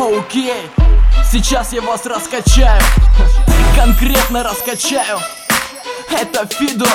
Окей, сейчас я вас раскачаю, конкретно раскачаю. Это Фидо.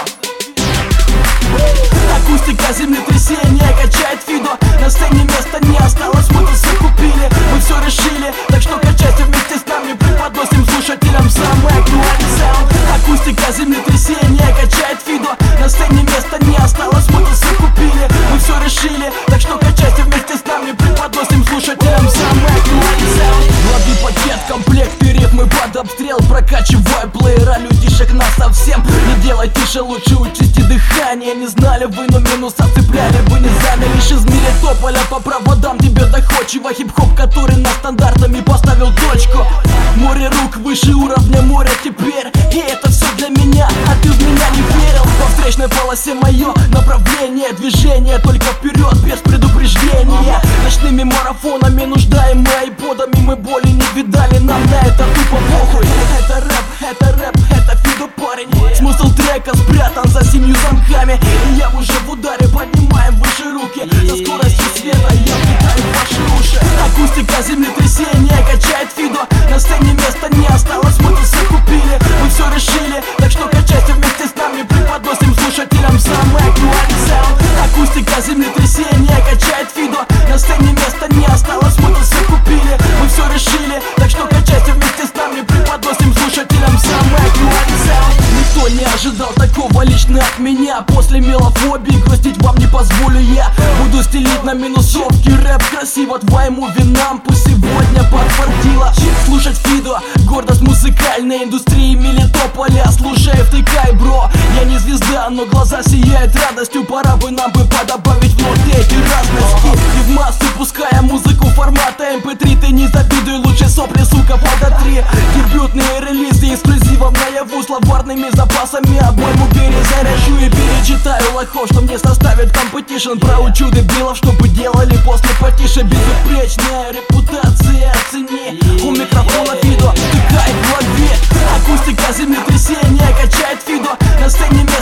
Акустика землетрясения качает Фидо. На сцене места не осталось, мы тут все купили, мы все решили. Так что качайте вместе с нами, преподносим слушателям самый актуальный саунд. Акустика землетрясения качает Фидо. На сцене места не осталось, мы тут все купили, мы все решили. Так что качайте вместе с нами, преподносим слушателям самый актуальный саунд. Лови пакет, комплект и ритмы под обстрел. Прокачивай плеера, людишек нас совсем. Не делай тише, лучше учите дыхание. Не знали вы, но минус отцепляли бы не замер. Лишь из мира тополя по проводам тебе доходчиво. Хип-хоп, который на стандартами поставил точку. Море рук выше уровня моря теперь. И это все для меня, а ты в меня не верил. По встречной полосе мое направление движения, только вперед, без предупреждения. Ночными марафонами, нуждаемые айподами, мы боли не видали, нам на это тупо похуй. Это рэп, это Фидо, парень. Смысл трека спрятан за 7 замками. И я уже в ударе, поднимаем выше руки. Со скоростью света я влетаю в ваши уши. Акустика землетрясения качает Фидо. На сцене места не осталось, мы тут все купили, мы все решили. Так что качайте вместе с нами, преподносим слушателям самый актуальный саунд. Акустика землетрясения качает Фидо. На сцене места не осталось, мы тут все купили, мы все решили. Так что качайте вместе с нами, преподносим слушателям самый актуальный саунд. Никто не ожидал такого лично от меня. После мелофобии грустить вам не позволю я. Буду стелить на минусовки рэп красиво твоему винам. Пусть сегодня подфартило слушать Фидо. Гордость музыкальной индустрии Мелитополя. Слушай, втыкай, бро. Я не звезда, но глаза сияют радостью. Пора бы нам подобавить вот эти разности. И в массу пуская музыку формата MP3. Ты не завидуй, лучше сопли, сука, подотри. Дебютные релизы эксклюзивом наяву. Словарными запасами обойму перезаряжу и перечитаю лохов, что мне составит компетишн. Проучу дебилов, чтобы делали после потише. Безупречная репутация, оцени. У микрофона Фидо, втыкай в голове. Акустика землетрясения качает Фидо. На сцене